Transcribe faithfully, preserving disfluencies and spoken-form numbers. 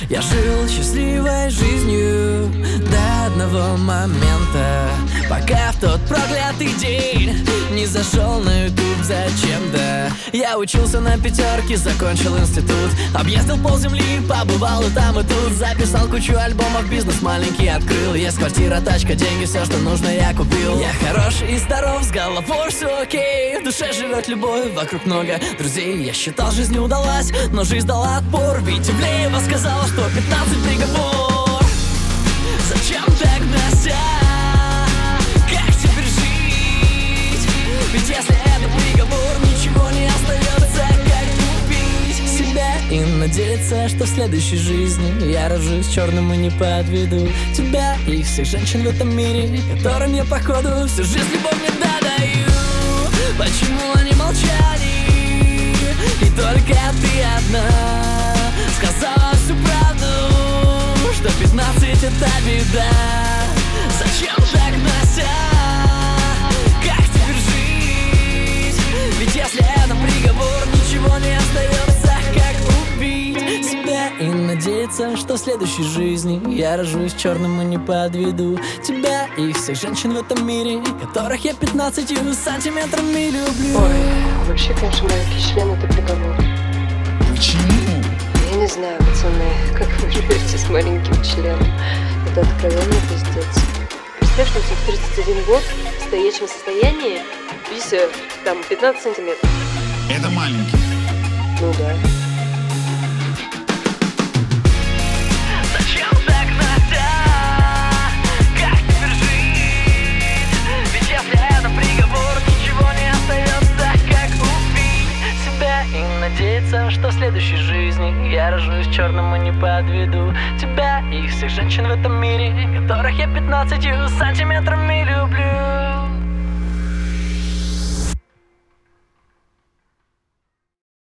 Я жил счастливой жизнью до одного момента, пока в тот проклятый день не зашел на ютуб зачем-то. Я учился на пятерке, закончил институт, объездил полземли, побывал и там и тут, записал кучу альбомов, бизнес маленький открыл. Есть квартира, тачка, деньги, все, что нужно, я купил. Я хорош и здоров, с головой все окей, в душе живет любовь, вокруг много друзей. Я считал, жизнь не удалась, но жизнь дала отпор, ведь Ивлеева сказала, что пятнадцать приговор. Зачем так, Настя? Как теперь жить? Ведь если это приговор, ничего не остается, как купить себя и надеяться, что в следующей жизни я рожусь черным и не подведу тебя и всех женщин в этом мире, которым я походу всю жизнь любовь не додаю. Почему они молчали, и только ты одна сказала всю правду, что пятнадцать это беда. Зачем так, Настя? Как теперь жить? Ведь если это приговор, ничего не остается, как убить себя и надеяться, что в следующей жизни я рожусь черным и не подведу тебя и всех женщин в этом мире, которых я пятнадцатью сантиметрами люблю. Ой, вообще, конечно, маленький член — это приговор. Почему? Я не знаю, пацаны, как вы живете с маленьким членом. Это откровенный пиздец. Представь, что тебе тридцать один год в стоячем состоянии, пися там пятнадцать сантиметров. Это маленький. Ну да. Зачем так, Настя? Как теперь жить? Ведь если это приговор, ничего не остается, как убить себя и надеяться, что в следующей жизни я рожусь черным и не подведу тебя и всех женщин в этом мире, которых я пятнадцатью сантиметрами люблю.